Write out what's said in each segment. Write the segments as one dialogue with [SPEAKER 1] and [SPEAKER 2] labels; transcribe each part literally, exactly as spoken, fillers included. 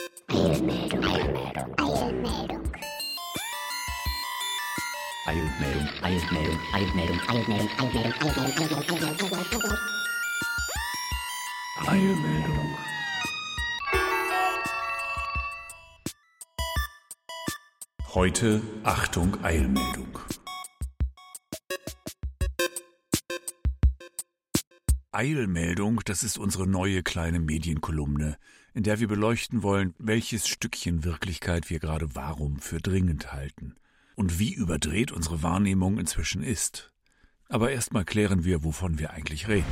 [SPEAKER 1] Eilmeldung, Eilmeldung, Eilmeldung. Eilmeldung, Eilmeldung, Eilmeldung, Eilmeldung, Eilmeldung, Eilmeldung, Eilmeldung, Eilmeldung.
[SPEAKER 2] Eilmeldung. Heute Achtung Eilmeldung. Eilmeldung, das ist unsere neue kleine Medienkolumne, in der wir beleuchten wollen, welches Stückchen Wirklichkeit wir gerade warum für dringend halten und wie überdreht unsere Wahrnehmung inzwischen ist. Aber erstmal klären wir, wovon wir eigentlich reden.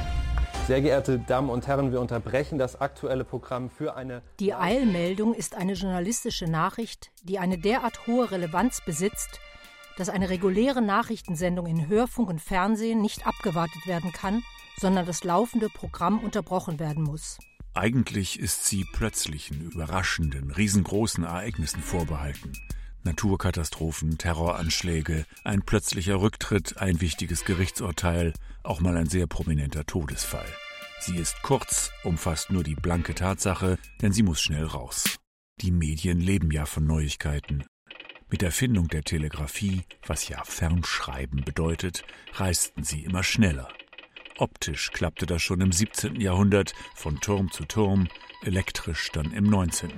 [SPEAKER 3] Sehr geehrte Damen und Herren, wir unterbrechen das aktuelle Programm für eine...
[SPEAKER 4] Die Eilmeldung ist eine journalistische Nachricht, die eine derart hohe Relevanz besitzt, dass eine reguläre Nachrichtensendung in Hörfunk und Fernsehen nicht abgewartet werden kann, sondern das laufende Programm unterbrochen werden muss.
[SPEAKER 2] Eigentlich ist sie plötzlichen, überraschenden, riesengroßen Ereignissen vorbehalten. Naturkatastrophen, Terroranschläge, ein plötzlicher Rücktritt, ein wichtiges Gerichtsurteil, auch mal ein sehr prominenter Todesfall. Sie ist kurz, umfasst nur die blanke Tatsache, denn sie muss schnell raus. Die Medien leben ja von Neuigkeiten. Mit der Erfindung der Telegrafie, was ja Fernschreiben bedeutet, reisten sie immer schneller. Optisch klappte das schon im siebzehnten Jahrhundert von Turm zu Turm, elektrisch dann im neunzehnten.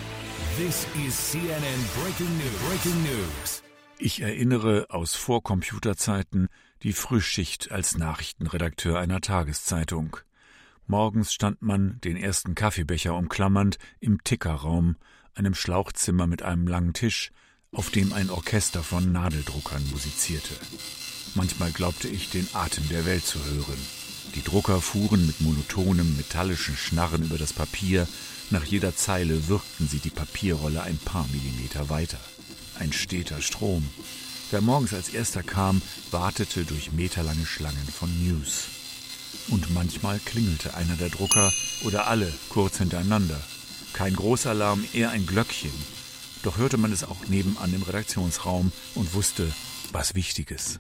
[SPEAKER 5] This is C N N Breaking News. Breaking News.
[SPEAKER 2] Ich erinnere aus Vorcomputerzeiten die Frühschicht als Nachrichtenredakteur einer Tageszeitung. Morgens stand man, den ersten Kaffeebecher umklammernd, im Tickerraum, einem Schlauchzimmer mit einem langen Tisch, auf dem ein Orchester von Nadeldruckern musizierte. Manchmal glaubte ich, den Atem der Welt zu hören. Die Drucker fuhren mit monotonem, metallischen Schnarren über das Papier. Nach jeder Zeile würgten sie die Papierrolle ein paar Millimeter weiter. Ein steter Strom. Wer morgens als erster kam, wartete durch meterlange Schlangen von News. Und manchmal klingelte einer der Drucker oder alle kurz hintereinander. Kein Großalarm, eher ein Glöckchen. Doch hörte man es auch nebenan im Redaktionsraum und wusste, was Wichtiges.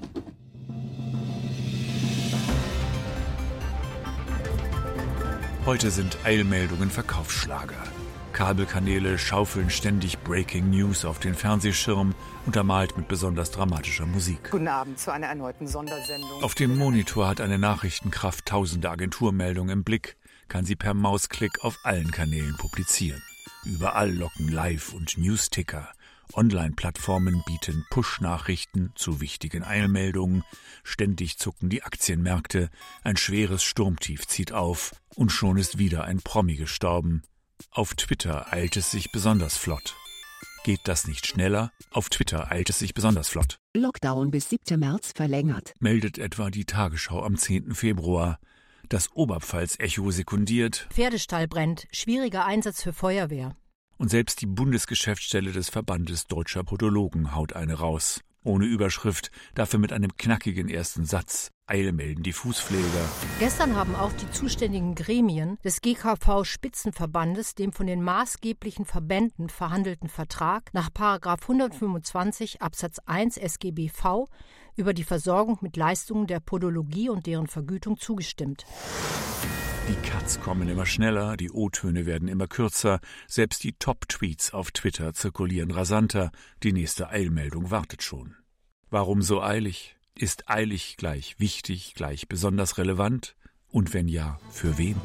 [SPEAKER 2] Heute sind Eilmeldungen Verkaufsschlager. Kabelkanäle schaufeln ständig Breaking News auf den Fernsehschirm, untermalt mit besonders dramatischer Musik.
[SPEAKER 6] Guten Abend zu einer erneuten Sondersendung.
[SPEAKER 2] Auf dem Monitor hat eine Nachrichtenkraft tausende Agenturmeldungen im Blick, kann sie per Mausklick auf allen Kanälen publizieren. Überall locken Live- und News-Ticker. Online-Plattformen bieten Push-Nachrichten zu wichtigen Eilmeldungen. Ständig zucken die Aktienmärkte. Ein schweres Sturmtief zieht auf. Und schon ist wieder ein Promi gestorben. Auf Twitter eilt es sich besonders flott. Geht das nicht schneller? Auf Twitter eilt es sich besonders flott.
[SPEAKER 7] Lockdown bis siebten März verlängert.
[SPEAKER 2] Meldet etwa die Tagesschau am zehnten Februar. Das Oberpfalz-Echo sekundiert.
[SPEAKER 4] Pferdestall brennt. Schwieriger Einsatz für Feuerwehr.
[SPEAKER 2] Und selbst die Bundesgeschäftsstelle des Verbandes Deutscher Podologen haut eine raus. Ohne Überschrift, dafür mit einem knackigen ersten Satz. Eilmelden die Fußpfleger.
[SPEAKER 4] Gestern haben auch die zuständigen Gremien des G K V-Spitzenverbandes dem von den maßgeblichen Verbänden verhandelten Vertrag nach Paragraph hundertfünfundzwanzig Absatz eins S G B V über die Versorgung mit Leistungen der Podologie und deren Vergütung zugestimmt.
[SPEAKER 2] Die Cuts kommen immer schneller, die O-Töne werden immer kürzer, selbst die Top-Tweets auf Twitter zirkulieren rasanter, die nächste Eilmeldung wartet schon. Warum so eilig? Ist eilig gleich wichtig, gleich besonders relevant? Und wenn ja, für wen?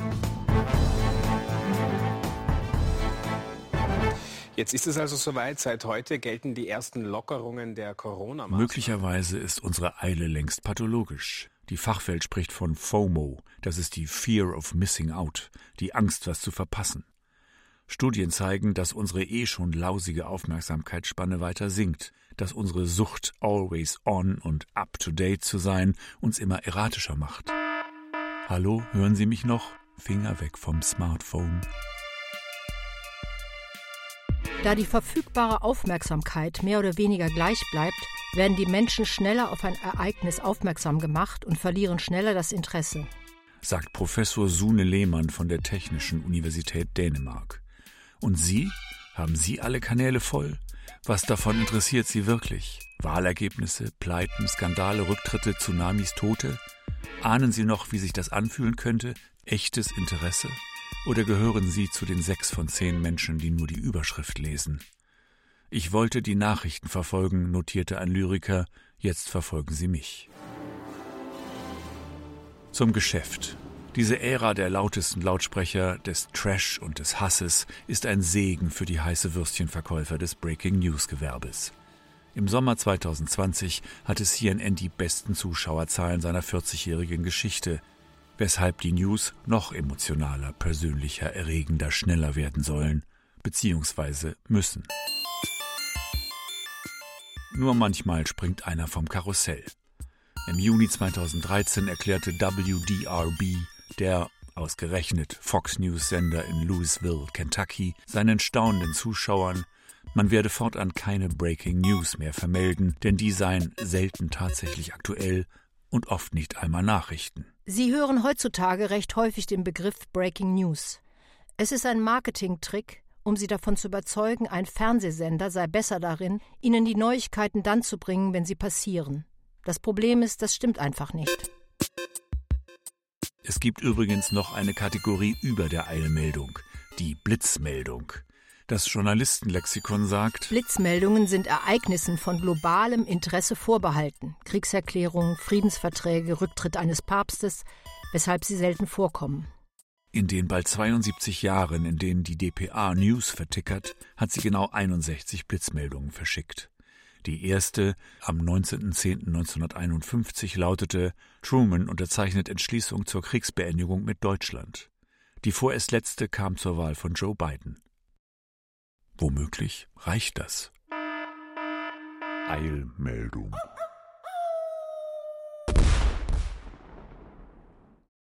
[SPEAKER 8] Jetzt ist es also soweit, seit heute gelten die ersten Lockerungen der Corona-Maßnahmen.
[SPEAKER 2] Möglicherweise ist unsere Eile längst pathologisch. Die Fachwelt spricht von FOMO, das ist die Fear of Missing Out, die Angst, was zu verpassen. Studien zeigen, dass unsere eh schon lausige Aufmerksamkeitsspanne weiter sinkt, dass unsere Sucht, always on und up to date zu sein, uns immer erratischer macht. Hallo, hören Sie mich noch? Finger weg vom Smartphone.
[SPEAKER 4] Da die verfügbare Aufmerksamkeit mehr oder weniger gleich bleibt, werden die Menschen schneller auf ein Ereignis aufmerksam gemacht und verlieren schneller das Interesse.
[SPEAKER 2] Sagt Professor Sune Lehmann von der Technischen Universität Dänemark. Und Sie? Haben Sie alle Kanäle voll? Was davon interessiert Sie wirklich? Wahlergebnisse, Pleiten, Skandale, Rücktritte, Tsunamis, Tote? Ahnen Sie noch, wie sich das anfühlen könnte? Echtes Interesse? Oder gehören Sie zu den sechs von zehn Menschen, die nur die Überschrift lesen? Ich wollte die Nachrichten verfolgen, notierte ein Lyriker, jetzt verfolgen Sie mich. Zum Geschäft. Diese Ära der lautesten Lautsprecher, des Trash und des Hasses ist ein Segen für die heiße Würstchenverkäufer des Breaking-News-Gewerbes. Im Sommer zwanzig zwanzig hatte C N N die besten Zuschauerzahlen seiner vierzigjährigen Geschichte, weshalb die News noch emotionaler, persönlicher, erregender, schneller werden sollen, beziehungsweise müssen. Nur manchmal springt einer vom Karussell. Im Juni zweitausenddreizehn erklärte W D R B, der ausgerechnet Fox News-Sender in Louisville, Kentucky, seinen staunenden Zuschauern, man werde fortan keine Breaking News mehr vermelden, denn die seien selten tatsächlich aktuell und oft nicht einmal Nachrichten.
[SPEAKER 4] Sie hören heutzutage recht häufig den Begriff Breaking News. Es ist ein Marketingtrick, um Sie davon zu überzeugen, ein Fernsehsender sei besser darin, Ihnen die Neuigkeiten dann zu bringen, wenn sie passieren. Das Problem ist, das stimmt einfach nicht.
[SPEAKER 2] Es gibt übrigens noch eine Kategorie über der Eilmeldung, die Blitzmeldung. Das Journalistenlexikon sagt:
[SPEAKER 4] Blitzmeldungen sind Ereignissen von globalem Interesse vorbehalten. Kriegserklärungen, Friedensverträge, Rücktritt eines Papstes, weshalb sie selten vorkommen.
[SPEAKER 2] In den bald zweiundsiebzig Jahren, in denen die D P A News vertickert, hat sie genau einundsechzig Blitzmeldungen verschickt. Die erste, am neunzehnten zehnten neunzehnhunderteinundfünfzig, lautete: Truman unterzeichnet Entschließung zur Kriegsbeendigung mit Deutschland. Die vorerst letzte kam zur Wahl von Joe Biden. Womöglich reicht das. Eilmeldung.